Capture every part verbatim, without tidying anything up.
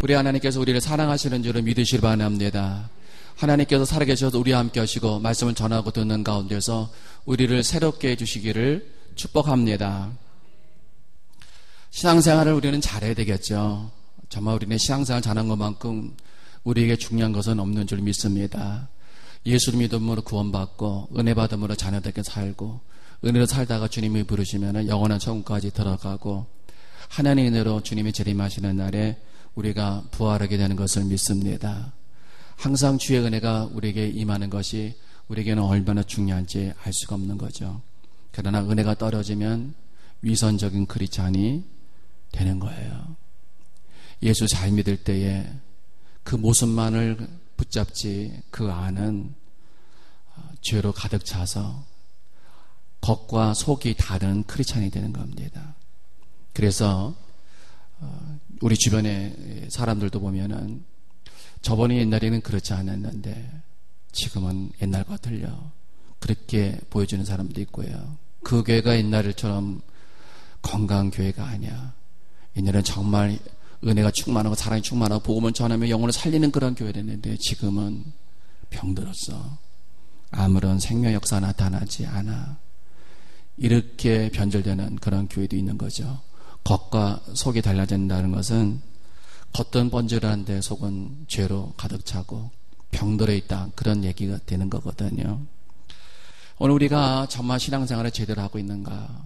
우리 하나님께서 우리를 사랑하시는 줄을 믿으시기 바랍니다. 하나님께서 살아계셔서 우리와 함께 하시고 말씀을 전하고 듣는 가운데서 우리를 새롭게 해주시기를 축복합니다. 신앙생활을 우리는 잘해야 되겠죠. 정말 우리는 신앙생활 잘하는 것만큼 우리에게 중요한 것은 없는 줄 믿습니다. 예수를 믿음으로 구원받고 은혜 받음으로 자녀들께 살고 은혜로 살다가 주님이 부르시면 영원한 천국까지 들어가고 하나님의 은혜로 주님이 재림하시는 날에 우리가 부활하게 되는 것을 믿습니다. 항상 주의 은혜가 우리에게 임하는 것이 우리에게는 얼마나 중요한지 알 수가 없는 거죠. 그러나 은혜가 떨어지면 위선적인 크리스찬이 되는 거예요. 예수 잘 믿을 때에 그 모습만을 붙잡지 그 안은 죄로 가득 차서 겉과 속이 다른 크리스찬이 되는 겁니다. 그래서 우리 주변의 사람들도 보면은 저번에 옛날에는 그렇지 않았는데 지금은 옛날과 틀려 그렇게 보여주는 사람도 있고요. 그 교회가 옛날처럼 건강한 교회가 아니야. 옛날에는 정말 은혜가 충만하고 사랑이 충만하고 복음을 전하며 영혼을 살리는 그런 교회였는데 지금은 병들었어. 아무런 생명 역사 나타나지 않아. 이렇게 변절되는 그런 교회도 있는 거죠. 겉과 속이 달라진다는 것은 겉은 번질한데 속은 죄로 가득 차고 병들어 있다, 그런 얘기가 되는 거거든요. 오늘 우리가 정말 신앙생활을 제대로 하고 있는가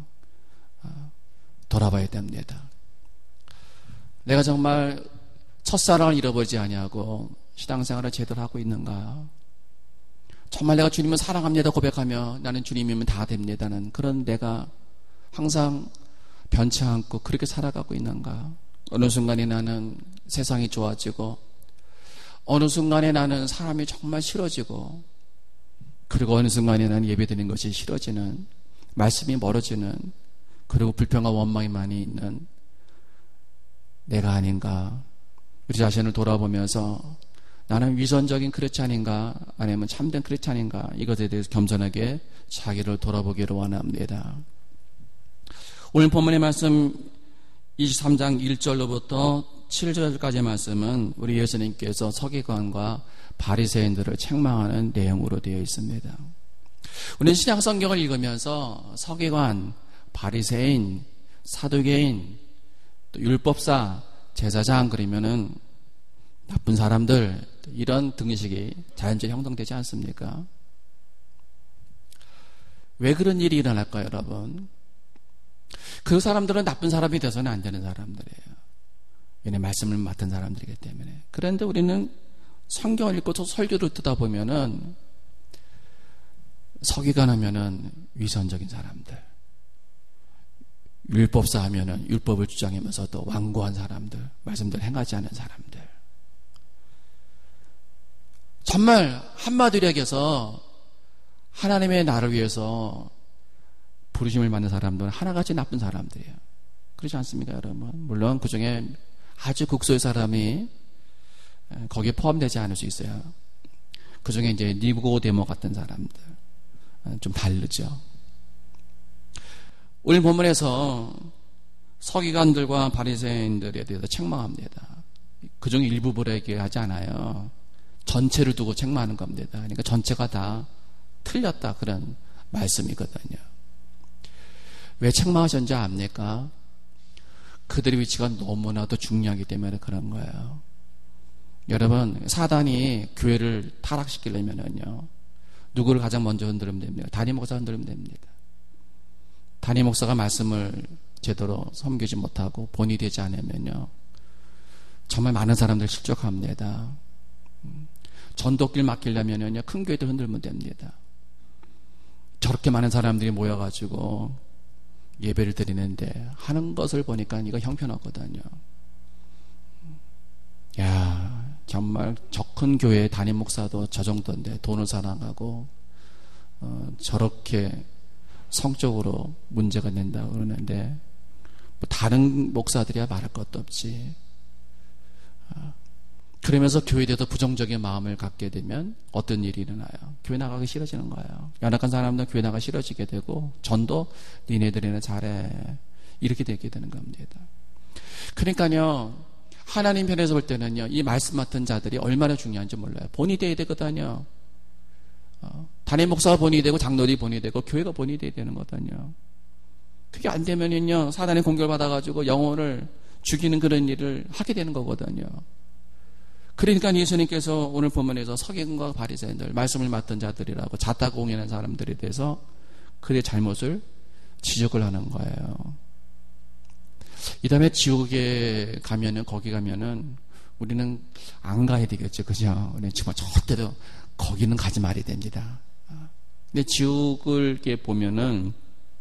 돌아봐야 됩니다. 내가 정말 첫사랑을 잃어버리지 아니하고 신앙생활을 제대로 하고 있는가? 정말 내가 주님을 사랑합니다 고백하며 나는 주님이면 다 됩니다는 그런 내가 항상 변치 않고 그렇게 살아가고 있는가? 어느 순간에 나는 세상이 좋아지고 어느 순간에 나는 사람이 정말 싫어지고 그리고 어느 순간에 나는 예배드리는 것이 싫어지는, 말씀이 멀어지는, 그리고 불평과 원망이 많이 있는 내가 아닌가? 우리 자신을 돌아보면서 나는 위선적인 크리스찬인가 아니면 참된 크리스찬인가, 이것에 대해서 겸손하게 자기를 돌아보기를 원합니다. 오늘 본문의 말씀 이십삼 장 일 절로부터 칠 절까지의 말씀은 우리 예수님께서 서기관과 바리새인들을 책망하는 내용으로 되어 있습니다. 우리는 신약 성경을 읽으면서 서기관, 바리새인, 사두개인, 또 율법사, 제사장 그러면은 나쁜 사람들, 이런 등식이 자연적으로 형성되지 않습니까? 왜 그런 일이 일어날까요, 여러분? 그 사람들은 나쁜 사람이 돼서는 안 되는 사람들이에요. 얘네 말씀을 맡은 사람들이기 때문에. 그런데 우리는 성경을 읽고 또 설교를 듣다 보면은 서기관 하면은 위선적인 사람들, 율법사 하면은 율법을 주장하면서 또 완고한 사람들, 말씀들 행하지 않은 사람들. 정말 한마디로 얘기해서 하나님의 나를 위해서 부르심을 받는 사람들은 하나같이 나쁜 사람들이에요. 그렇지 않습니까, 여러분? 물론 그 중에 아주 극소의 사람이 거기에 포함되지 않을 수 있어요. 그 중에 이제 니고데모 같은 사람들 좀 다르죠. 오늘 본문에서 서기관들과 바리새인들에 대해서 책망합니다. 그 중에 일부분을 얘기하지 않아요. 전체를 두고 책망하는 겁니다. 그러니까 전체가 다 틀렸다, 그런 말씀이거든요. 왜 책망하셨는지 압니까? 그들의 위치가 너무나도 중요하기 때문에 그런 거예요. 여러분, 사단이 교회를 타락시키려면요, 누구를 가장 먼저 흔들면 됩니다. 담임 목사 흔들면 됩니다. 담임 목사가 말씀을 제대로 섬기지 못하고 본이 되지 않으면요, 정말 많은 사람들 실족합니다. 전도길 맡기려면요, 큰 교회들 흔들면 됩니다. 저렇게 많은 사람들이 모여가지고 예배를 드리는데 하는 것을 보니까 이거 형편없거든요. 야, 정말 저 큰 교회 담임 목사도 저 정도인데 돈을 사랑하고 어, 저렇게 성적으로 문제가 된다고 그러는데 뭐 다른 목사들이야 말할 것도 없지. 어, 그러면서 교회에 대해서 부정적인 마음을 갖게 되면 어떤 일이 일어나요? 교회 나가기 싫어지는 거예요. 연약한 사람들은 교회 나가기 싫어지게 되고, 전도 니네들이나 잘해, 이렇게 되게 되는 겁니다. 그러니까요, 하나님 편에서 볼 때는요, 이 말씀 맡은 자들이 얼마나 중요한지 몰라요. 본이 돼야 되거든요. 어, 단임 목사가 본이 되고 장로들이 본이 되고 교회가 본이 돼야 되는 거거든요. 그게 안 되면은요, 사단의 공격을 받아가지고 영혼을 죽이는 그런 일을 하게 되는 거거든요. 그러니까 예수님께서 오늘 본문에서 서기관과 바리새인들, 말씀을 맡은 자들이라고 잣다 공연한 사람들에 대해서 그의 잘못을 지적을 하는 거예요. 이 다음에 지옥에 가면은, 거기 가면은 우리는 안 가야 되겠죠. 그죠? 우리는 정말 절대로 거기는 가지 말아야 됩니다. 근데 지옥을 이렇게 보면은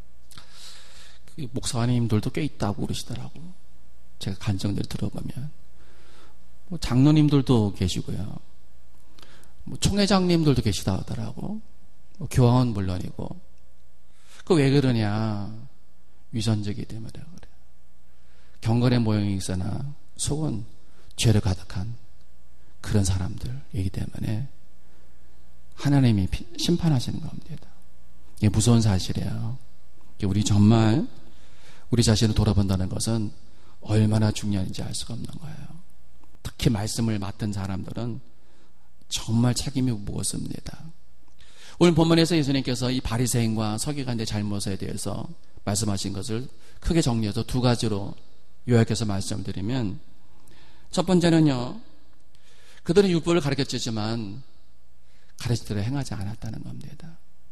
목사님들도 꽤 있다고 그러시더라고. 제가 간증들 들어보면. 뭐 장로님들도 계시고요. 뭐 총회장님들도 계시다 하더라고. 뭐 교황은 물론이고. 그 왜 그러냐? 위선적이기 때문에 그래요. 경건의 모형이 있으나 속은 죄를 가득한 그런 사람들이기 때문에 하나님이 심판하시는 겁니다. 이게 무서운 사실이에요. 우리 정말 우리 자신을 돌아본다는 것은 얼마나 중요한지 알 수가 없는 거예요. 특히 말씀을 맡은 사람들은 정말 책임이 무겁습니다. 오늘 본문에서 예수님께서 이 바리새인과 서기관의 잘못에 대해서 말씀하신 것을 크게 정리해서 두 가지로 요약해서 말씀드리면, 첫 번째는요, 그들은 율법을 가르쳤지만 가르치대로 행하지 않았다는 겁니다.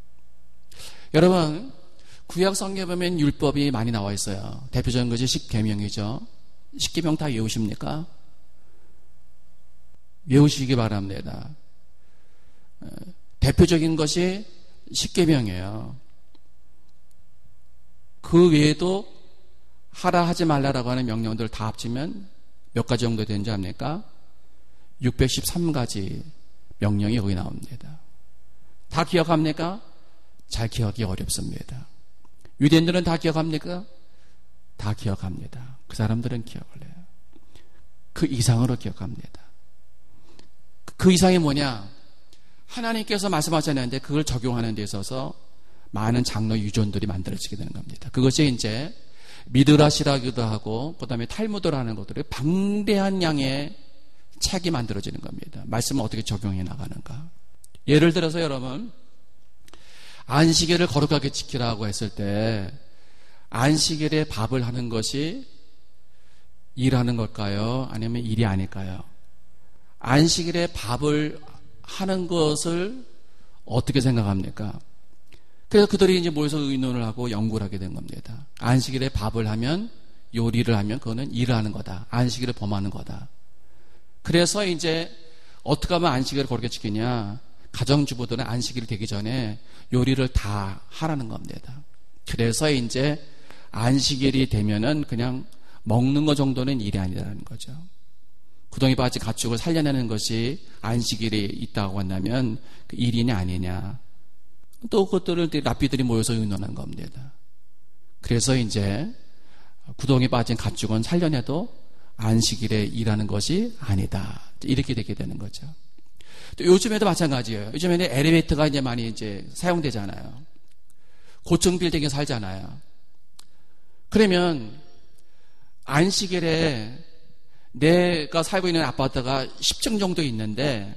여러분, 구약 성경에 보면 율법이 많이 나와 있어요. 대표적인 것이 십계명이죠. 십계명 다 외우십니까? 외우시기 바랍니다. 대표적인 것이 십계명이에요. 그 외에도 하라 하지 말라라고 하는 명령들 다 합치면 몇 가지 정도 되는지 압니까? 육백십삼 가지 명령이 거기 나옵니다. 다 기억합니까? 잘 기억하기 어렵습니다. 유대인들은 다 기억합니까? 다 기억합니다. 그 사람들은 기억을 해요. 그 이상으로 기억합니다. 그 이상이 뭐냐? 하나님께서 말씀하셨는데 그걸 적용하는 데 있어서 많은 장로 유전들이 만들어지게 되는 겁니다. 그것이 이제 미드라시라기도 하고 그 다음에 탈무드라는 것들이 방대한 양의 책이 만들어지는 겁니다. 말씀을 어떻게 적용해 나가는가. 예를 들어서 여러분, 안식일을 거룩하게 지키라고 했을 때 안식일에 밥을 하는 것이 일하는 걸까요? 아니면 일이 아닐까요? 안식일에 밥을 하는 것을 어떻게 생각합니까? 그래서 그들이 이제 모여서 의논을 하고 연구를 하게 된 겁니다. 안식일에 밥을 하면, 요리를 하면 그거는 일을 하는 거다. 안식일을 범하는 거다. 그래서 이제 어떻게 하면 안식일을 거룩하게 지키냐? 가정주부들은 안식일 되기 전에 요리를 다 하라는 겁니다. 그래서 이제 안식일이 되면은 그냥 먹는 것 정도는 일이 아니라는 거죠. 구덩이 바지 가축을 살려내는 것이 안식일이 있다고 한다면 그 일이냐 아니냐. 또 그것들을 랍비들이 모여서 의논한 겁니다. 그래서 이제 구덩이 빠진 가축은 살려내도 안식일에 일하는 것이 아니다. 이렇게 되게 되는 거죠. 또 요즘에도 마찬가지예요. 요즘에는 엘리베이터가 이제 많이 이제 사용되잖아요. 고층 빌딩에 살잖아요. 그러면 안식일에 내가 살고 있는 아파트가 십 층 정도 있는데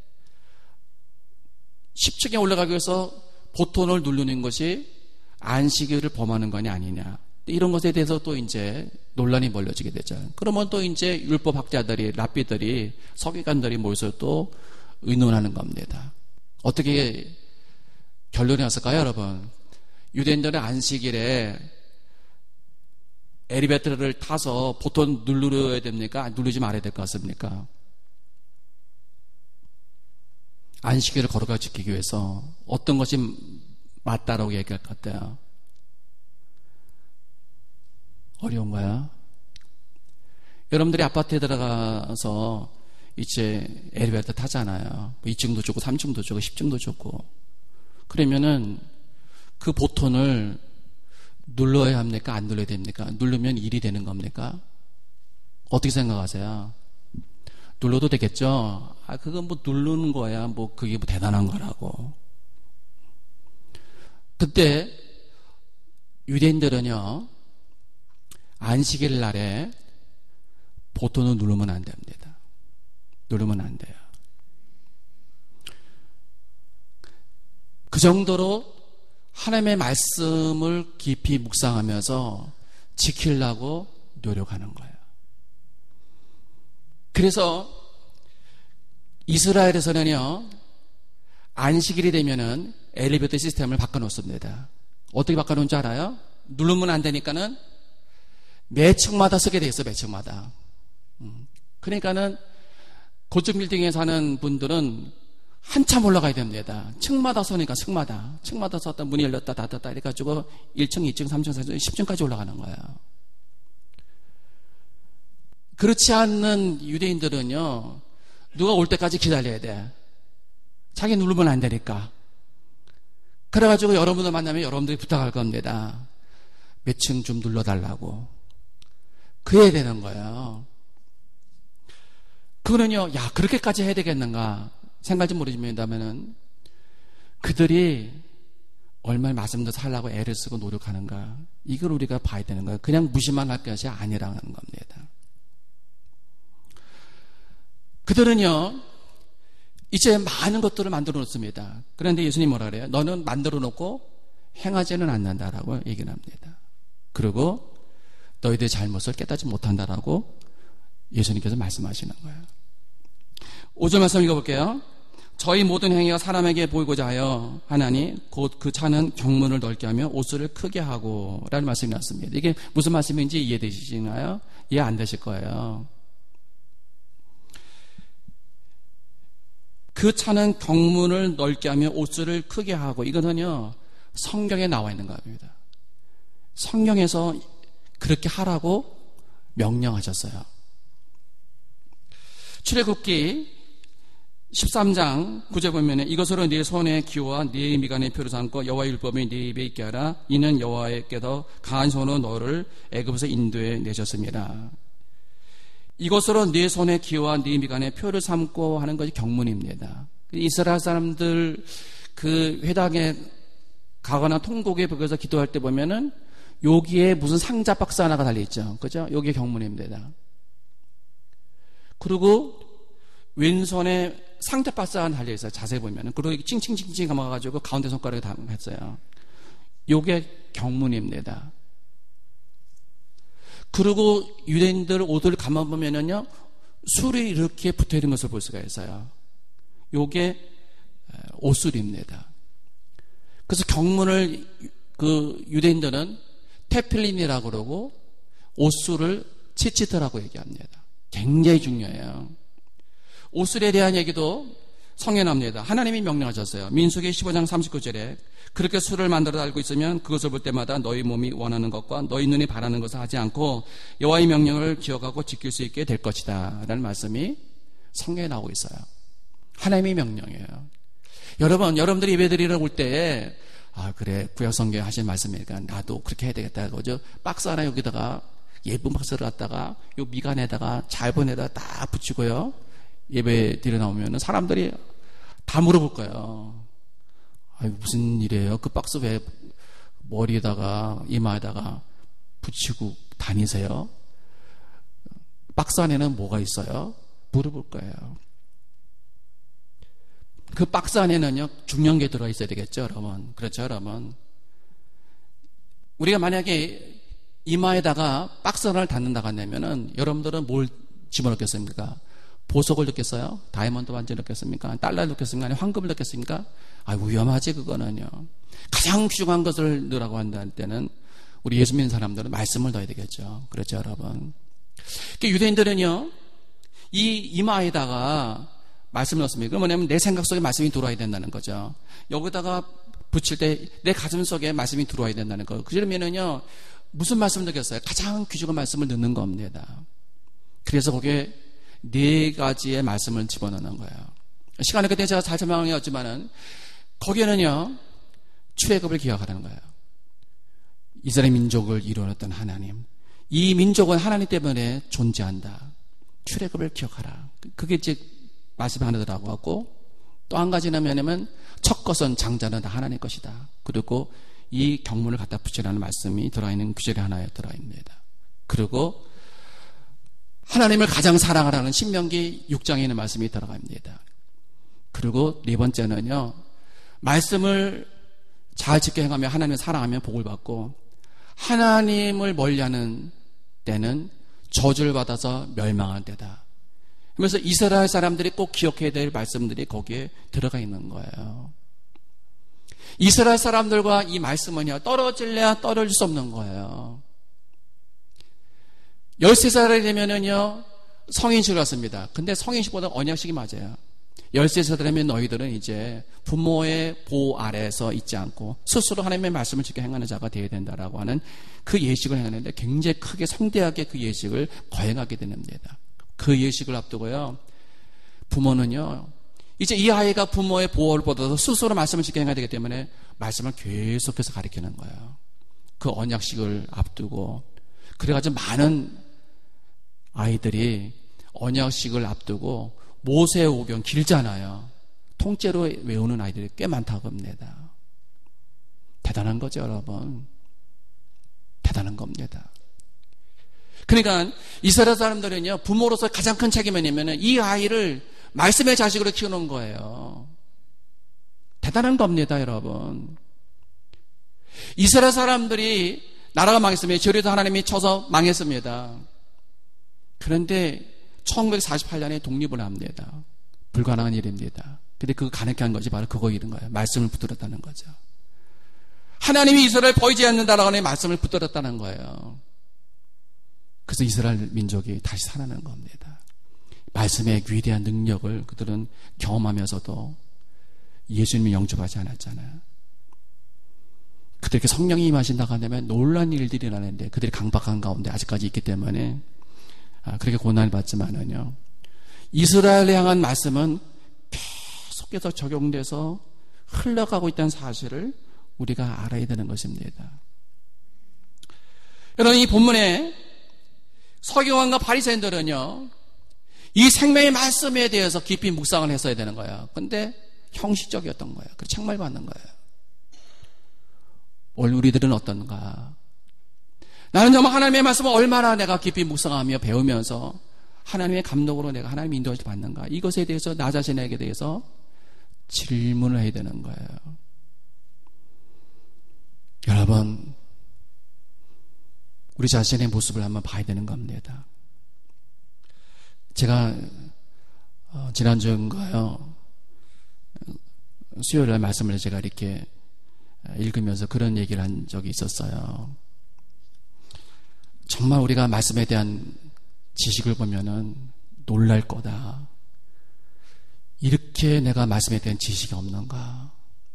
십 층에 올라가기 위해서 버튼을 누르는 것이 안식일을 범하는 거냐 아니냐. 이런 것에 대해서 또 이제 논란이 벌어지게 되죠. 그러면 또 이제 율법학자들이, 랍비들이, 서기관들이 모여서 또 의논하는 겁니다. 어떻게 결론이 왔을까요, 여러분? 유대인들은 안식일에 엘리베이터를 타서 버튼 누르어야 됩니까? 누르지 말아야 될 것 같습니까? 안식일을 거룩하게 지키기 위해서 어떤 것이 맞다라고 얘기할 것 같아요? 어려운 거야? 여러분들이 아파트에 들어가서 이제 엘리베이터 타잖아요. 이 층도 좋고 삼 층도 좋고 십 층도 좋고. 그러면은 그 버튼을 눌러야 합니까? 안 눌러야 됩니까? 누르면 일이 되는 겁니까? 어떻게 생각하세요? 눌러도 되겠죠? 아, 그건 뭐 누르는 거야. 뭐 그게 뭐 대단한 거라고. 그때 유대인들은요, 안식일 날에 보통은 누르면 안 됩니다. 누르면 안 돼요. 그 정도로 하나님의 말씀을 깊이 묵상하면서 지키려고 노력하는 거예요. 그래서 이스라엘에서는요, 안식일이 되면은 엘리베이터 시스템을 바꿔놓습니다. 어떻게 바꿔놓은 줄 알아요? 누르면 안 되니까는 매 층마다 쓰게 돼 있어, 매 층마다. 그러니까는 고층 빌딩에 사는 분들은 한참 올라가야 됩니다. 층마다 서니까 층마다. 층마다 섰다 문이 열렸다 닫았다 이래가지고 일 층, 이 층, 삼 층, 사 층, 십 층까지 올라가는 거예요. 그렇지 않는 유대인들은요, 누가 올 때까지 기다려야 돼. 자기 누르면 안 되니까. 그래가지고 여러분들 만나면 여러분들이 부탁할 겁니다. 몇 층 좀 눌러달라고. 그래야 되는 거예요. 그거는요, 야, 그렇게까지 해야 되겠는가 생각할지 모르지만은 그들이 얼마나 말씀도 살라고 애를 쓰고 노력하는가, 이걸 우리가 봐야 되는 거예요. 그냥 무시만 할 것이 아니라는 겁니다. 그들은요, 이제 많은 것들을 만들어 놓습니다. 그런데 예수님 뭐라 그래요? 너는 만들어 놓고 행하지는 않는다라고 얘기를 합니다. 그리고 너희들의 잘못을 깨닫지 못한다라고 예수님께서 말씀하시는 거예요. 오 절 말씀 읽어볼게요. 저희 모든 행위가 사람에게 보이고자 하여 하나니 곧 그 차는 경문을 넓게 하며 옷을 크게 하고 라는 말씀이 났습니다. 이게 무슨 말씀인지 이해되시나요? 이해 안 되실 거예요. 그 차는 경문을 넓게 하며 옷을 크게 하고, 이거는요 성경에 나와 있는 겁니다. 성경에서 그렇게 하라고 명령하셨어요. 출애굽기 십삼 장 구 절 보면 이것으로 네 손의 기호와 네 미간의 표를 삼고 여호와의 율법이 네 입에 있게 하라. 이는 여호와께서 강한 손으로 너를 애굽에서 인도해 내셨습니다. 이것으로 네 손의 기호와 네 미간의 표를 삼고 하는 것이 경문입니다. 이스라엘 사람들 그 회당에 가거나 통곡에 거기서 기도할 때 보면은 여기에 무슨 상자 박스 하나가 달려있죠. 그죠? 여기에 경문입니다. 그리고 왼손에 상자 박스 하나 달려있어요. 자세히 보면은. 그리고 찡찡찡찡 감아가지고 가운데 손가락에 담았어요. 요게 경문입니다. 그리고 유대인들 옷을 감아보면은요, 술이 이렇게 붙어 있는 것을 볼 수가 있어요. 요게 옷술입니다. 그래서 경문을 그 유대인들은 테필린이라고 그러고 옷술을 치치트라고 얘기합니다. 굉장히 중요해요. 옷술에 대한 얘기도 성경에 나옵니다. 하나님이 명령하셨어요. 민수기 십오 장 삼십구 절에 그렇게 술을 만들어 달고 있으면 그것을 볼 때마다 너희 몸이 원하는 것과 너희 눈이 바라는 것을 하지 않고 여호와의 명령을 기억하고 지킬 수 있게 될 것이다 라는 말씀이 성경에 나오고 있어요. 하나님의 명령이에요. 여러분, 여러분들이 예배드리러 올 때에 아 그래 구약 성경에 하신 말씀이니까 나도 그렇게 해야 되겠다. 그죠? 박스 하나 여기다가 예쁜 박스를 갖다가 요 미간에다가 잘 보내다 딱 붙이고요. 예배 드려 나오면 사람들이 다 물어볼 거예요. 아니, 무슨 일이에요? 그 박스 왜 머리에다가 이마에다가 붙이고 다니세요? 박스 안에는 뭐가 있어요? 물어볼 거예요. 그 박스 안에는요 중요한 게 들어 있어야 되겠죠, 여러분. 그렇죠, 여러분. 우리가 만약에 이마에다가 박스 하나를 닫는다고 한다면은 여러분들은 뭘 집어넣겠습니까? 보석을 넣겠어요? 다이아몬드 반지 넣겠습니까? 달러를 넣겠습니까? 아니 황금을 넣겠습니까? 아, 위험하지 그거는요. 가장 귀중한 것을 넣으라고 한다는 때는 우리 예수 믿는 사람들은 말씀을 넣어야 되겠죠. 그렇죠, 여러분. 유대인들은요 이 이마에다가 말씀을 넣습니다. 그럼 뭐냐면 내 생각 속에 말씀이 들어와야 된다는 거죠. 여기다가 붙일 때 내 가슴 속에 말씀이 들어와야 된다는 거. 그러면은요 무슨 말씀을 넣겠어요? 가장 귀중한 말씀을 넣는 겁니다. 그래서 거기에 네 가지의 말씀을 집어넣는 거예요. 시간이 그때 제가 잘 설명이 없지만은 거기에는요 출애굽을 기억하라는 거예요. 이스라엘 민족을 이루었던 하나님, 이 민족은 하나님 때문에 존재한다. 출애굽을 기억하라. 그게 이제 말씀 하나 들어가고 하고, 또 한 가지는 뭐냐면 첫 것은 장자는 다 하나님 것이다. 그리고 이 경문을 갖다 붙이라는 말씀이 들어있는 구절이 하나에 들어있습니다. 그리고 하나님을 가장 사랑하라는 신명기 육 장에 있는 말씀이 들어갑니다. 그리고 네 번째는요, 말씀을 잘 지켜 행하며 하나님을 사랑하며 복을 받고, 하나님을 멀리하는 때는 저주를 받아서 멸망할 때다. 그래서 이스라엘 사람들이 꼭 기억해야 될 말씀들이 거기에 들어가 있는 거예요. 이스라엘 사람들과 이 말씀은요, 떨어질래야 떨어질 수 없는 거예요. 열세 살이 되면은요, 성인식을 갖습니다. 근데 성인식보다 언약식이 맞아요. 열세 살 되면 너희들은 이제 부모의 보호 아래에서 있지 않고 스스로 하나님의 말씀을 지켜 행하는 자가 되어야 된다라고 하는 그 예식을 행하는데 굉장히 크게 성대하게 그 예식을 거행하게 됩니다. 그 예식을 앞두고요, 부모는요, 이제 이 아이가 부모의 보호를 받아서 스스로 말씀을 지켜 행해야 되기 때문에 말씀을 계속해서 가르치는 거예요. 그 언약식을 앞두고. 그래가지고 많은 아이들이 언약식을 앞두고 모세 오경 길잖아요. 통째로 외우는 아이들이 꽤 많다고 합니다. 대단한 거죠, 여러분. 대단한 겁니다. 그러니까 이스라엘 사람들은요, 부모로서 가장 큰 책임이 뭐냐면 이 아이를 말씀의 자식으로 키우는 거예요. 대단한 겁니다, 여러분. 이스라엘 사람들이 나라가 망했으면 저리도 하나님이 쳐서 망했습니다. 그런데 천구백사십팔 년에 독립을 합니다. 불가능한 일입니다. 근데 그거 가능케 한 것이 바로 그거 이런 거예요. 말씀을 붙들었다는 거죠. 하나님이 이스라엘 버리지 않는다라고 하는 말씀을 붙들었다는 거예요. 그래서 이스라엘 민족이 다시 살아나는 겁니다. 말씀의 위대한 능력을 그들은 경험하면서도 예수님이 영접하지 않았잖아요. 그들에게 성령이 임하신다고 하면 놀란 일들이 일어나는데 그들이 강박한 가운데 아직까지 있기 때문에 그렇게 고난을 받지만은요, 이스라엘을 향한 말씀은 계속해서 적용돼서 흘러가고 있다는 사실을 우리가 알아야 되는 것입니다. 여러분, 이 본문에 서기관과 바리새인들은요, 이 생명의 말씀에 대해서 깊이 묵상을 했어야 되는 거예요. 근데 형식적이었던 거예요. 그래서 책말받는 거예요. 오늘 우리들은 어떤가? 나는 정말 하나님의 말씀을 얼마나 내가 깊이 묵상하며 배우면서 하나님의 감독으로 내가 하나님 인도를 받는가? 이것에 대해서 나 자신에게 대해서 질문을 해야 되는 거예요. 여러분, 우리 자신의 모습을 한번 봐야 되는 겁니다. 제가 어, 지난주인가요? 수요일날 말씀을 제가 이렇게 읽으면서 그런 얘기를 한 적이 있었어요. 정말 우리가 말씀에 대한 지식을 보면은 놀랄 거다. 이렇게 내가 말씀에 대한 지식이 없는가?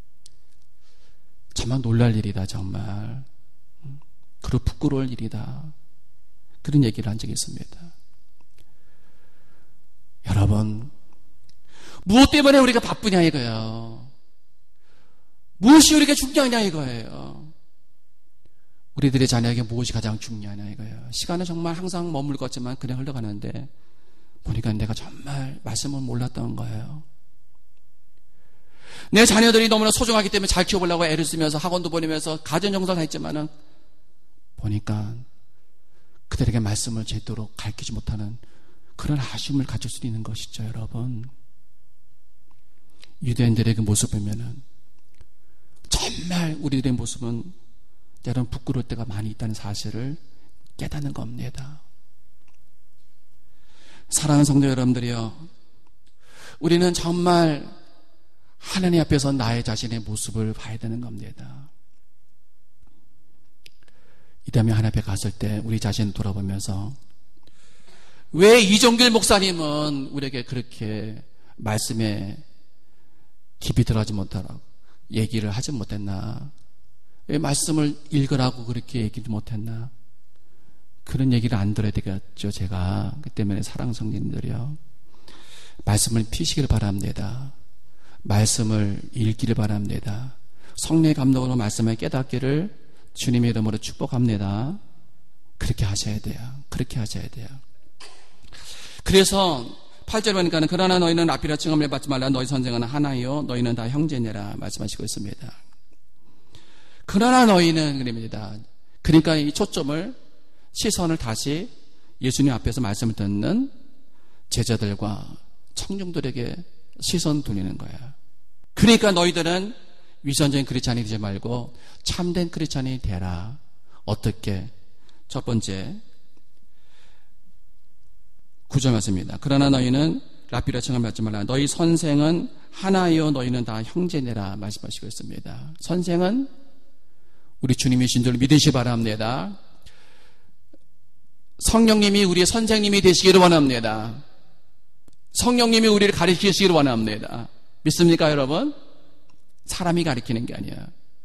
정말 놀랄 일이다, 정말. 그리고 부끄러울 일이다. 그런 얘기를 한 적이 있습니다. 여러분, 무엇 때문에 우리가 바쁘냐 이거예요. 무엇이 우리가 중요하냐 이거예요. 우리들의 자녀에게 무엇이 가장 중요하냐 이거예요. 시간은 정말 항상 머물 것 같지만 그냥 흘러가는데 보니까 내가 정말 말씀을 몰랐던 거예요. 내 자녀들이 너무나 소중하기 때문에 잘 키워보려고 애를 쓰면서 학원도 보내면서 가정정사를 했지만은 보니까 그들에게 말씀을 제대로 가르치지 못하는 그런 아쉬움을 가질 수 있는 것이죠, 여러분. 유대인들의 그 모습 보면은 정말 우리들의 모습은 때로는 부끄러울 때가 많이 있다는 사실을 깨닫는 겁니다. 사랑하는 성도 여러분들이요, 우리는 정말 하나님 앞에서 나의 자신의 모습을 봐야 되는 겁니다. 이 다음에 하나님 앞에 갔을 때 우리 자신을 돌아보면서 왜 이종길 목사님은 우리에게 그렇게 말씀에 깊이 들어가지 못하라고 얘기를 하지 못했나? 왜 말씀을 읽으라고 그렇게 얘기를 못했나? 그런 얘기를 안 들어야 되겠죠, 제가. 그 때문에 사랑하는 성도님들이요, 말씀을 피시기를 바랍니다. 말씀을 읽기를 바랍니다. 성령의 감동으로 말씀을 깨닫기를 주님의 이름으로 축복합니다. 그렇게 하셔야 돼요. 그렇게 하셔야 돼요. 그래서 팔 절 보니까는 그러나 너희는 라피라 칭함을 받지 말라. 너희 선생은 하나요 너희는 다 형제니라 말씀하시고 있습니다. 그러나 너희는 그럽니다. 그러니까 이 초점을, 시선을 다시 예수님 앞에서 말씀을 듣는 제자들과 청중들에게 시선 돌리는 거야. 그러니까 너희들은 위선적인 크리스찬이 되지 말고 참된 크리스찬이 되라. 어떻게? 첫 번째 구절 말씀입니다. 그러나 너희는 라피라 청을 받지 말라. 너희 선생은 하나요 너희는 다 형제내라 말씀하시고 있습니다. 선생은 우리 주님이신 줄 믿으시 바랍니다. 성령님이 우리의 선생님이 되시기를 원합니다. 성령님이 우리를 가르치시기를 원합니다. 믿습니까 여러분? 사람이 가르치는 게 아니야.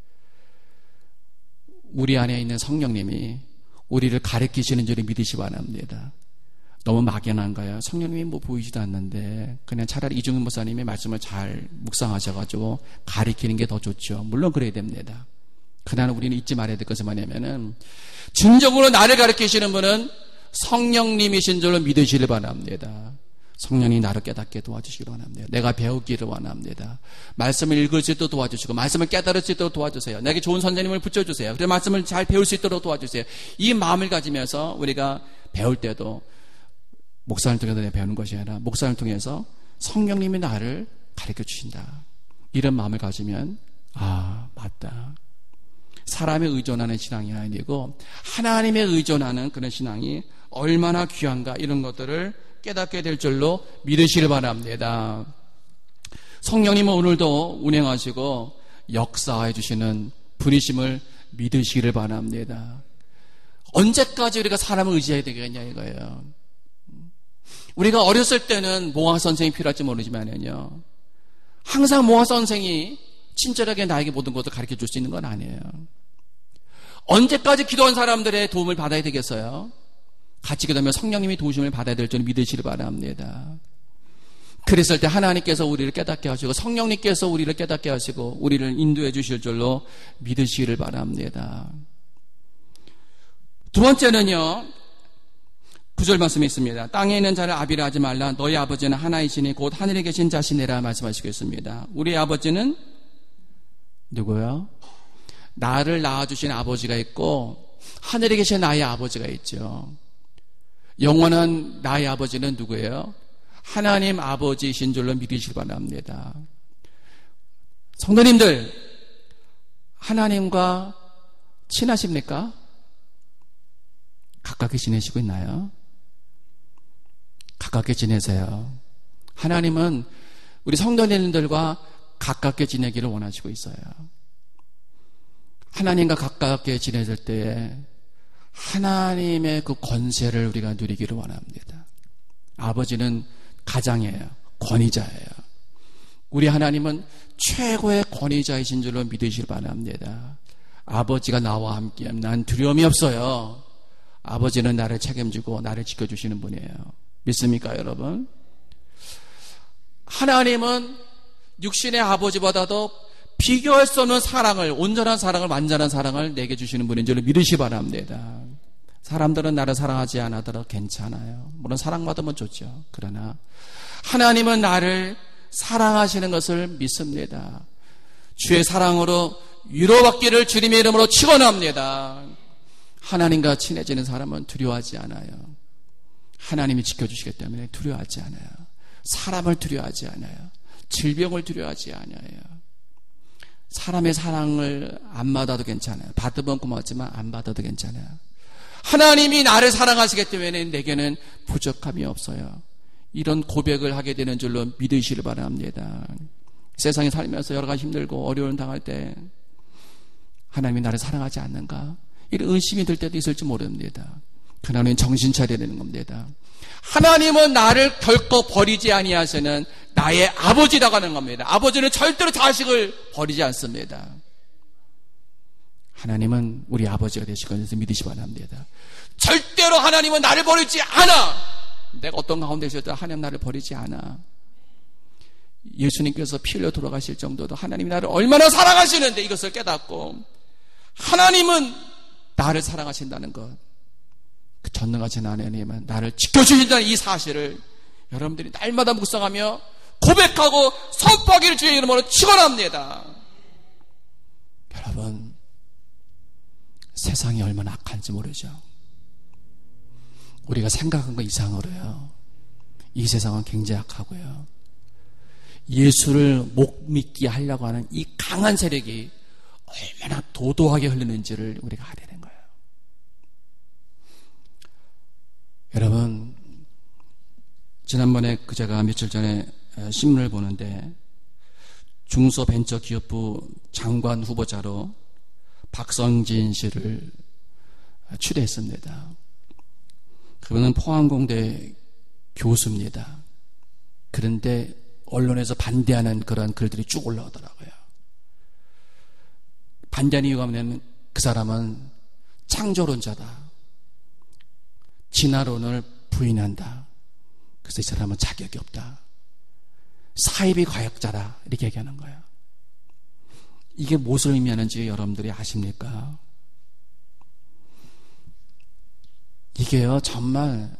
우리 안에 있는 성령님이 우리를 가르치시는 줄을 믿으시 바랍니다. 너무 막연한 거예요. 성령님이 뭐 보이지도 않는데 그냥 차라리 이중근 목사님이 말씀을 잘 묵상하셔가지고 가르치는 게 더 좋죠. 물론 그래야 됩니다. 그러나 우리는 잊지 말아야 될 것은 뭐냐면은 진정으로 나를 가르치시는 분은 성령님이신 줄로 믿으시길 바랍니다. 성령이 나를 깨닫게 도와주시기를 원합니다. 내가 배우기를 원합니다. 말씀을 읽을 수 있도록 도와주시고 말씀을 깨달을 수 있도록 도와주세요. 내게 좋은 선생님을 붙여주세요. 그래서 말씀을 잘 배울 수 있도록 도와주세요. 이 마음을 가지면서 우리가 배울 때도 목사를 통해서 배우는 것이 아니라 목사를 통해서 성령님이 나를 가르쳐 주신다. 이런 마음을 가지면 아 맞다. 사람에 의존하는 신앙이 아니고 하나님에 의존하는 그런 신앙이 얼마나 귀한가 이런 것들을 깨닫게 될 줄로 믿으시길 바랍니다. 성령님은 오늘도 운행하시고 역사해 주시는 분이심을 믿으시기를 바랍니다. 언제까지 우리가 사람을 의지해야 되겠냐 이거예요. 우리가 어렸을 때는 모아 선생이 필요할지 모르지만요. 항상 모아 선생이 친절하게 나에게 모든 것을 가르쳐 줄 수 있는 건 아니에요. 언제까지 기도한 사람들의 도움을 받아야 되겠어요? 같이 기도하면 성령님이 도우심을 받아야 될 줄 믿으시길 바랍니다. 그랬을 때 하나님께서 우리를 깨닫게 하시고 성령님께서 우리를 깨닫게 하시고 우리를 인도해 주실 줄로 믿으시기를 바랍니다. 두 번째는요. 구절 말씀이 있습니다. 땅에 있는 자를 아비라 하지 말라. 너희 아버지는 하나이시니 곧 하늘에 계신 자시니라 말씀하시고 있습니다. 우리 아버지는 누구요? 나를 낳아주신 아버지가 있고 하늘에 계신 나의 아버지가 있죠. 영원한 나의 아버지는 누구예요? 하나님 아버지이신 줄로 믿으시기 바랍니다. 성도님들, 하나님과 친하십니까? 가깝게 지내시고 있나요? 가깝게 지내세요. 하나님은 우리 성도님들과 가깝게 지내기를 원하시고 있어요. 하나님과 가깝게 지내실 때에 하나님의 그 권세를 우리가 누리기를 원합니다. 아버지는 가장이에요. 권위자예요. 우리 하나님은 최고의 권위자이신 줄로 믿으시길 바랍니다. 아버지가 나와 함께하면 난 두려움이 없어요. 아버지는 나를 책임지고 나를 지켜주시는 분이에요. 믿습니까 여러분? 하나님은 육신의 아버지보다도 비교할 수 없는 사랑을, 온전한 사랑을, 완전한 사랑을 내게 주시는 분인 줄로 믿으시 바랍니다. 사람들은 나를 사랑하지 않아도 괜찮아요. 물론 사랑받으면 좋죠. 그러나 하나님은 나를 사랑하시는 것을 믿습니다. 주의 사랑으로 위로받기를 주님의 이름으로 축원합니다. 하나님과 친해지는 사람은 두려워하지 않아요. 하나님이 지켜주시기 때문에 두려워하지 않아요. 사람을 두려워하지 않아요. 질병을 두려워하지 않아요. 사람의 사랑을 안 받아도 괜찮아요. 받으면 고맙지만 안 받아도 괜찮아요. 하나님이 나를 사랑하시기 때문에 내게는 부족함이 없어요. 이런 고백을 하게 되는 줄로 믿으시길 바랍니다. 세상에 살면서 여러 가지 힘들고 어려움 당할 때 하나님이 나를 사랑하지 않는가? 이런 의심이 들 때도 있을지 모릅니다. 그러나 정신 차려야 되는 겁니다. 하나님은 나를 결코 버리지 아니하시는 나의 아버지라고 하는 겁니다. 아버지는 절대로 자식을 버리지 않습니다. 하나님은 우리 아버지가 되시고 있어서 믿으시 바랍니다. 절대로 하나님은 나를 버리지 않아. 내가 어떤 가운데 있어도 하나님 나를 버리지 않아. 예수님께서 피 흘려 돌아가실 정도도 하나님이 나를 얼마나 사랑하시는데 이것을 깨닫고 하나님은 나를 사랑하신다는 것, 그 전능하신 하나님은 나를 지켜주신다는 이 사실을 여러분들이 날마다 묵상하며 고백하고 선포하기를 주의 이름으로 축원합니다. 여러분, 세상이 얼마나 악한지 모르죠. 우리가 생각한 것 이상으로요. 이 세상은 굉장히 약하고요. 예수를 못 믿게 하려고 하는 이 강한 세력이 얼마나 도도하게 흐르는지를 우리가 알아야 되는 거예요. 여러분, 지난번에 그 제가 며칠 전에 신문을 보는데 중소벤처기업부 장관 후보자로 박성진 씨를 추대했습니다. 그분은 포항공대 교수입니다. 그런데 언론에서 반대하는 그런 글들이 쭉 올라오더라고요. 반대하는 이유가 뭐냐면 그 사람은 창조론자다. 진화론을 부인한다. 그래서 이 사람은 자격이 없다. 사이비 과학자다. 이렇게 얘기하는 거예요. 이게 무엇을 의미하는지 여러분들이 아십니까? 이게요, 정말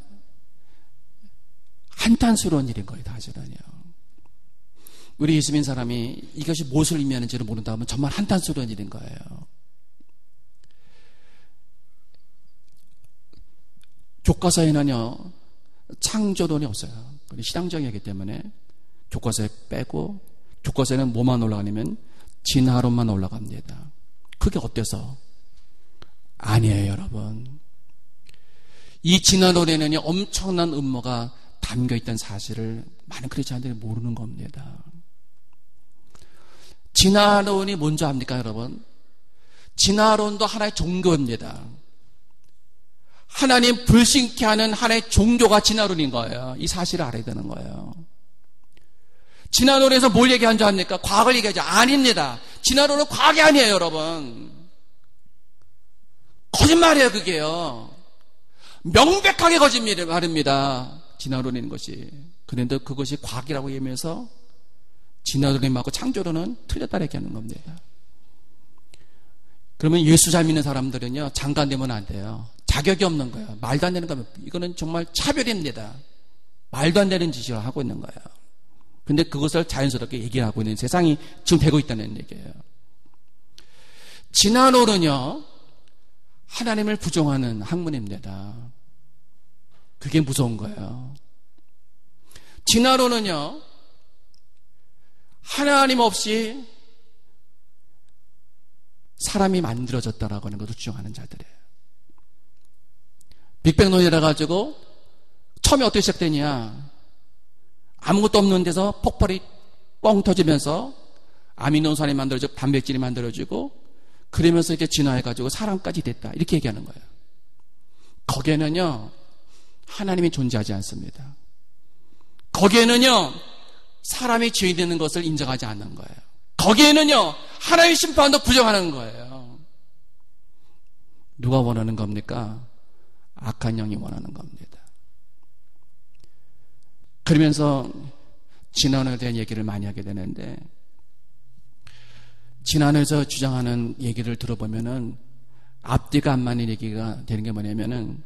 한탄스러운 일인 거예요, 사실은요. 우리 예수 믿는 사람이 이것이 무엇을 의미하는지를 모른다 하면 정말 한탄스러운 일인 거예요. 교과서에는요, 창조론이 없어요. 신앙적이기 때문에 교과서에 빼고, 교과서에는 뭐만 올라가냐면 진화론만 올라갑니다. 그게 어때서? 아니에요, 여러분. 이 진화론에는 엄청난 음모가 담겨있다는 사실을 많은 크리스찬들이 모르는 겁니다. 진화론이 뭔지 압니까, 여러분? 진화론도 하나의 종교입니다. 하나님 불신케 하는 하나의 종교가 진화론인 거예요. 이 사실을 알아야 되는 거예요. 진화론에서 뭘 얘기한 줄 압니까? 과학을 얘기하죠. 아닙니다. 진화론은 과학이 아니에요, 여러분. 거짓말이에요, 그게요. 명백하게 거짓말입니다. 진화론인 것이. 그런데 그것이 과학이라고 얘기하면서 진화론이 맞고 창조론은 틀렸다 이렇게 하는 겁니다. 그러면 예수 잘 믿는 사람들은요, 장관되면 안 돼요. 자격이 없는 거예요. 말도 안 되는 거예요. 이거는 정말 차별입니다. 말도 안 되는 짓을 하고 있는 거예요. 근데 그것을 자연스럽게 얘기하고 있는 세상이 지금 되고 있다는 얘기예요. 진화론은요, 하나님을 부정하는 학문입니다. 그게 무서운 거예요. 진화론은요, 하나님 없이 사람이 만들어졌다라고 하는 것을 주장하는 자들이에요. 빅뱅론이라 가지고 처음에 어떻게 시작되냐? 아무것도 없는 데서 폭발이 뻥 터지면서 아미노산이 만들어지고 단백질이 만들어지고 그러면서 이렇게 진화해가지고 사람까지 됐다. 이렇게 얘기하는 거예요. 거기에는요, 하나님이 존재하지 않습니다. 거기에는요, 사람이 죄인 되는 것을 인정하지 않는 거예요. 거기에는요, 하나님의 심판도 부정하는 거예요. 누가 원하는 겁니까? 악한 영이 원하는 겁니다. 그러면서 진화론에 대한 얘기를 많이 하게 되는데, 진화론에서 주장하는 얘기를 들어보면은 앞뒤가 안 맞는 얘기가 되는 게 뭐냐면은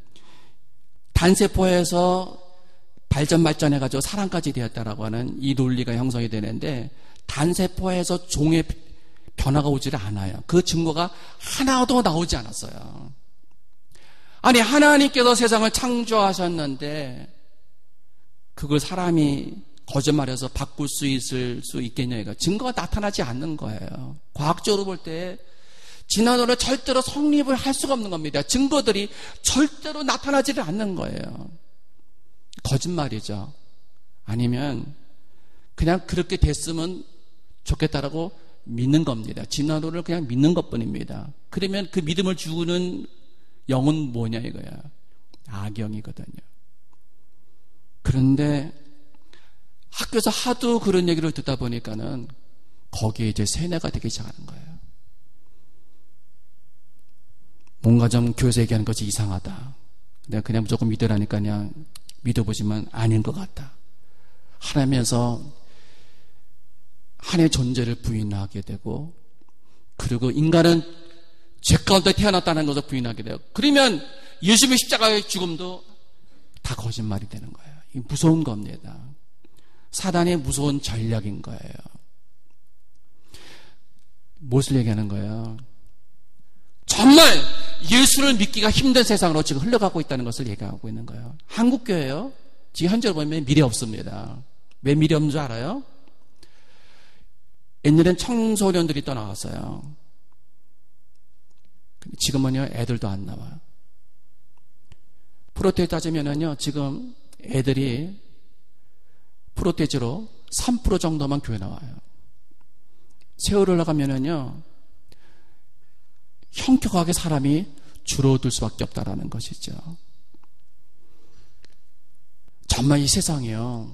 단세포에서 발전 발전해가지고 사람까지 되었다라고 하는 이 논리가 형성이 되는데 단세포에서 종의 변화가 오지를 않아요. 그 증거가 하나도 나오지 않았어요. 아니, 하나님께서 세상을 창조하셨는데 그걸 사람이 거짓말해서 바꿀 수 있을 수 있겠냐, 이거 증거가 나타나지 않는 거예요. 과학적으로 볼 때 진화론은 절대로 성립을 할 수가 없는 겁니다. 증거들이 절대로 나타나지를 않는 거예요. 거짓말이죠. 아니면 그냥 그렇게 됐으면 좋겠다라고 믿는 겁니다. 진화론을 그냥 믿는 것뿐입니다. 그러면 그 믿음을 주는 영은 뭐냐 이거야. 악영이거든요. 그런데 학교에서 하도 그런 얘기를 듣다 보니까는 거기에 이제 세뇌가 되기 시작하는 거예요. 뭔가 좀 교회에서 얘기하는 것이 이상하다. 내가 그냥 무조건 믿으라니까 그냥 믿어보지만 아닌 것 같다. 하나님에서 하나님의 존재를 부인하게 되고, 그리고 인간은 죄 가운데 태어났다는 것을 부인하게 돼요. 그러면 예수님의 십자가의 죽음도 다 거짓말이 되는 거예요. 이 무서운 겁니다. 사단의 무서운 전략인 거예요. 무엇을 얘기하는 거예요? 정말 예수를 믿기가 힘든 세상으로 지금 흘러가고 있다는 것을 얘기하고 있는 거예요. 한국교회요, 지금 현재로 보면 미래 없습니다. 왜 미래 없는 줄 알아요? 옛날엔 청소년들이 떠나왔어요. 지금은요, 애들도 안 나와요. 프로테이지 따지면은요, 지금 애들이 프로테이지로 삼 퍼센트 정도만 교회 나와요. 세월을 나가면은요, 형격하게 사람이 줄어들 수밖에 없다라는 것이죠. 정말 이 세상이요,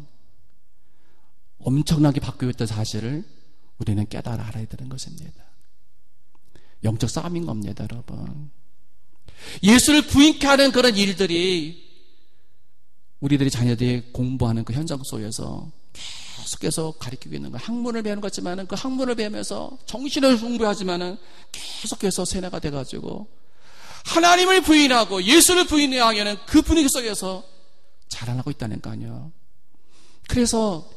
엄청나게 바뀌고 있다는 사실을 우리는 깨달아 알아야 되는 것입니다. 영적 싸움인 겁니다, 여러분. 예수를 부인케 하는 그런 일들이 우리들이 자녀들이 공부하는 그 현장 속에서 계속해서 가르치고 있는 거예요. 학문을 배우는 것 같지만은 그 학문을 배우면서 정신을 공부하지만은 계속해서 세뇌가 돼가지고 하나님을 부인하고 예수를 부인해야 하는 그 분위기 속에서 자라나고 있다는 거 아니에요. 그래서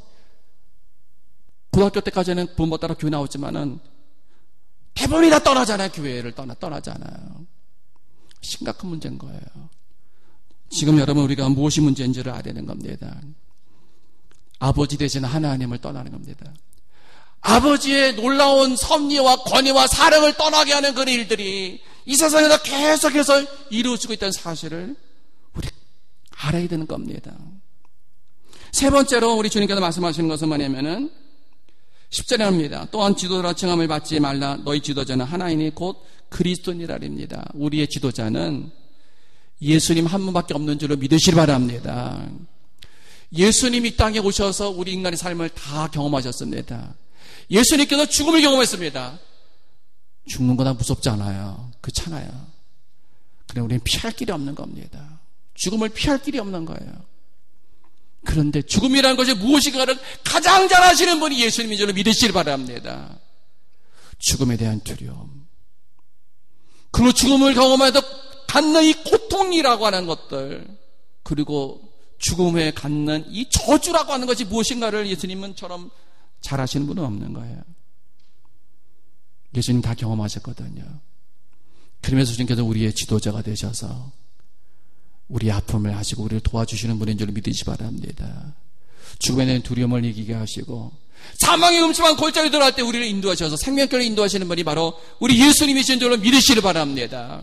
고등학교 때까지는 부모 따라 교회 나왔지만은 대부분이 다 떠나잖아요. 교회를 떠나, 떠나잖아요. 심각한 문제인 거예요. 지금 여러분 우리가 무엇이 문제인지를 알아야 되는 겁니다. 아버지 되신 하나님을 떠나는 겁니다. 아버지의 놀라운 섭리와 권위와 사랑을 떠나게 하는 그런 일들이 이 세상에서 계속해서 이루어지고 있다는 사실을 우리 알아야 되는 겁니다. 세 번째로 우리 주님께서 말씀하시는 것은 뭐냐면은 십 절에 합니다. 또한 지도자라 칭함을 받지 말라. 너희 지도자는 하나님이 곧 그리스도니라입니다. 우리의 지도자는 예수님 한 분밖에 없는 줄로 믿으시기 바랍니다. 예수님이 이 땅에 오셔서 우리 인간의 삶을 다 경험하셨습니다. 예수님께서 죽음을 경험했습니다. 죽는 거나 무섭지 않아요. 그렇잖아요. 그래 우리는 피할 길이 없는 겁니다. 죽음을 피할 길이 없는 거예요. 그런데 죽음이라는 것이 무엇인가를 가장 잘 아시는 분이 예수님인 줄로 믿으시기 바랍니다. 죽음에 대한 두려움, 그리고 죽음을 경험해서 갖는 이 고통이라고 하는 것들, 그리고 죽음에 갖는 이 저주라고 하는 것이 무엇인가를 예수님은처럼 잘 아시는 분은 없는 거예요. 예수님 다 경험하셨거든요. 그러면서 주님께서 우리의 지도자가 되셔서 우리의 아픔을 하시고 우리를 도와주시는 분인 줄 믿으시기 바랍니다. 죽음에 대한 두려움을 이기게 하시고 사망의 음침한 골짜기 들어갈 때 우리를 인도하셔서 생명길을 인도하시는 분이 바로 우리 예수님이신 줄로 믿으시기 바랍니다.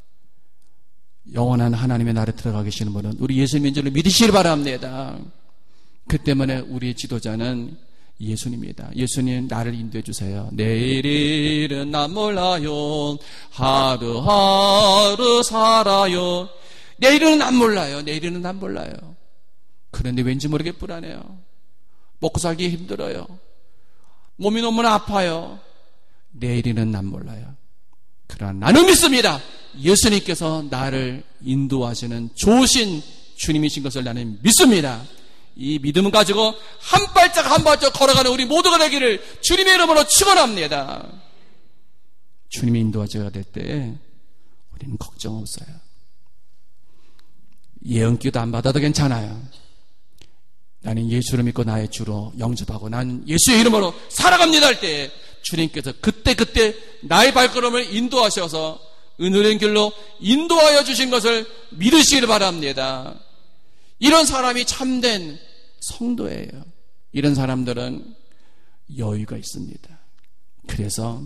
영원한 하나님의 나라에 들어가 계시는 분은 우리 예수님인 줄로 믿으시기 바랍니다. 그 때문에 우리의 지도자는 예수님입니다. 예수님 나를 인도해 주세요. 내일 일은 난 몰라요. 하루하루 살아요. 내일은 난 몰라요. 내일은 난 몰라요. 그런데 왠지 모르게 불안해요. 먹고 살기 힘들어요. 몸이 너무나 아파요. 내일은 난 몰라요. 그러나 나는 믿습니다. 예수님께서 나를 인도하시는 좋으신 주님이신 것을 나는 믿습니다. 이 믿음을 가지고 한 발짝 한 발짝 걸어가는 우리 모두가 되기를 주님의 이름으로 축원합니다. 주님이 인도하셔야 될 때 우리는 걱정 없어요. 예언기도 안 받아도 괜찮아요. 나는 예수를 믿고 나의 주로 영접하고 난 예수의 이름으로 살아갑니다 할 때 주님께서 그때 그때 나의 발걸음을 인도하셔서 은혜의 길로 인도하여 주신 것을 믿으시길 바랍니다. 이런 사람이 참된 성도예요. 이런 사람들은 여유가 있습니다. 그래서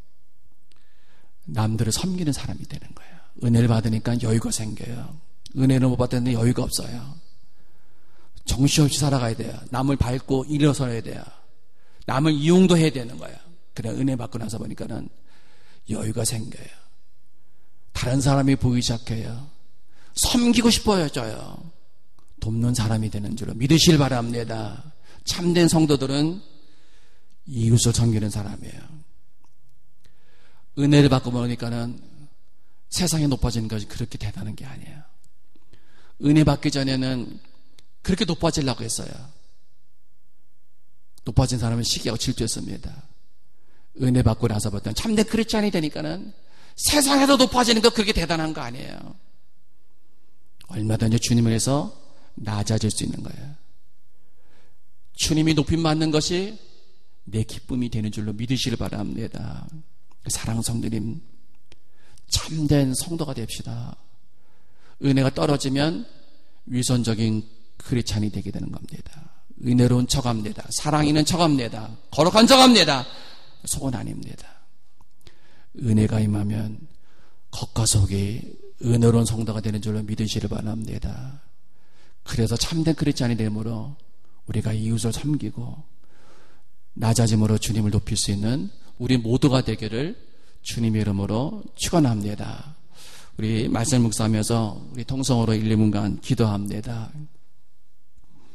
남들을 섬기는 사람이 되는 거예요. 은혜를 받으니까 여유가 생겨요. 은혜를 못 받았는데 여유가 없어요. 정신없이 살아가야 돼요. 남을 밟고 일어서야 돼요. 남을 이용도 해야 되는 거예요. 그래 은혜 받고 나서 보니까는 여유가 생겨요. 다른 사람이 보이기 시작해요. 섬기고 싶어져요. 돕는 사람이 되는 줄로 믿으실 바랍니다. 참된 성도들은 이웃을 섬기는 사람이에요. 은혜를 받고 보니까는 세상에 높아지는 것이 그렇게 대단한 게 아니에요. 은혜 받기 전에는 그렇게 높아지려고 했어요. 높아진 사람은 시기하고 질투했습니다. 은혜 받고 나서 봤더니 참된 크리스찬이 되니까는 세상에서 높아지는 거 그렇게 대단한 거 아니에요. 얼마든지 주님을 해서 낮아질 수 있는 거예요. 주님이 높임 받는 것이 내 기쁨이 되는 줄로 믿으시길 바랍니다. 사랑하는 성도님, 참된 성도가 됩시다. 은혜가 떨어지면 위선적인 크리스찬이 되게 되는 겁니다. 은혜로운 척합니다. 사랑 있는 척합니다. 거룩한 척합니다. 속은 아닙니다. 은혜가 임하면 겉과 속이 은혜로운 성도가 되는 줄로 믿으시길 바랍니다. 그래서 참된 크리스찬이 되므로 우리가 이웃을 섬기고 낮아짐으로 주님을 높일 수 있는 우리 모두가 되기를 주님의 이름으로 축원합니다. 우리 말씀 묵상하면서 우리 통성으로 일, 이 분간 기도합니다.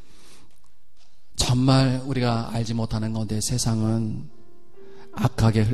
정말 우리가 알지 못하는 가운데 세상은 악하게